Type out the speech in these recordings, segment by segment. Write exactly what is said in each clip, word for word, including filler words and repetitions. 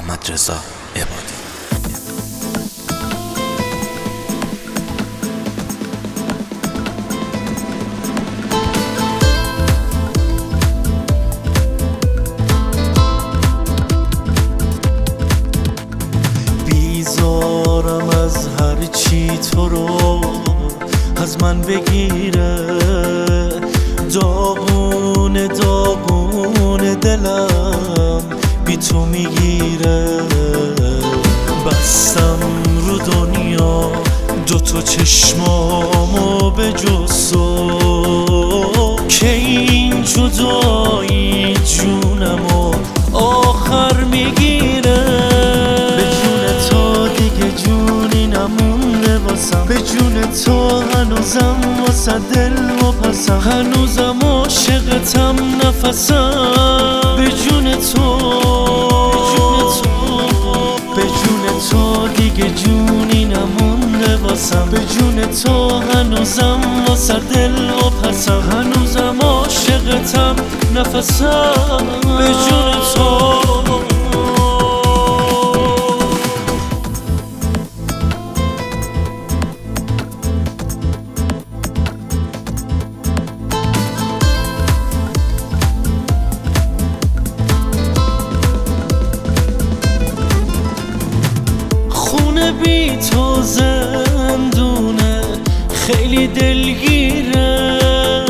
محمد رضا عبادی. بیزارم از هر چی تو رو از من بگیره، داغون داغون دلم بی تو میگیره. بستم رو دنیا دوتا چشمامو به جز تو، که این جدایی جونمو آخر میگیره. به جون تو دیگه جونی نمونده واسم، به جون تو هنوزم واسه دل و پسم، هنوزم عاشقتم نفسم. به جون تو به جون تو دیگه جونی نمونده واسم، به جون تو هنوزم واسه دل و پسم، هنوزم عاشقتم نفسم. به جون تو بی تو زندونه خیلی دلگیره،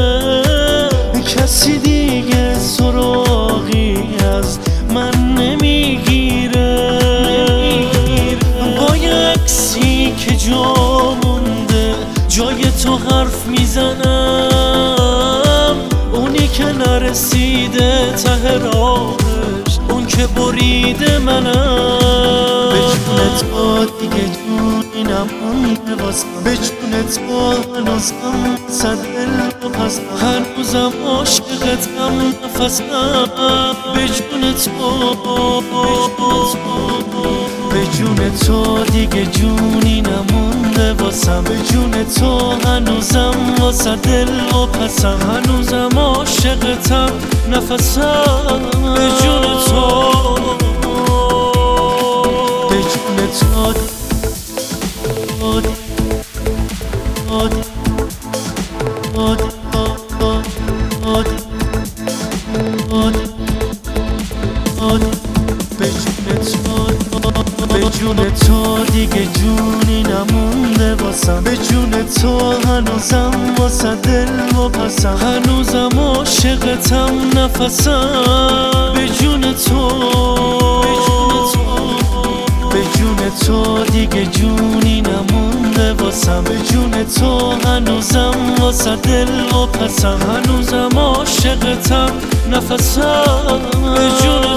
کسی دیگه سراغی از من نمیگیره. با یه عکسی که جا مونده جای تو حرف میزنم، اونی که نرسیده ته راهش، اون که بریده منم. به جون تو دیگه جونی نمونده واسم، به جون تو هنوزم واسه دل و پسم، هنوزم عاشقتم نفسم. به جون تو به جون تو دیگه جونی نمونده واسم، به جون تو هنوزم واسه دل و پسم، هنوزم عاشقتم نفسم. به جون تو به جون تو به جون تو دیگه جونی نمونده واسم، به جون تو هنوزم واسه دل و پسم، هنوزم عاشقتم نفسم. به جون تو به جون تو دیگه جونی نمونده واسم، به جون تو هنوزم واسه دل و پسم، هنوزم عاشقتم نفسم. به جون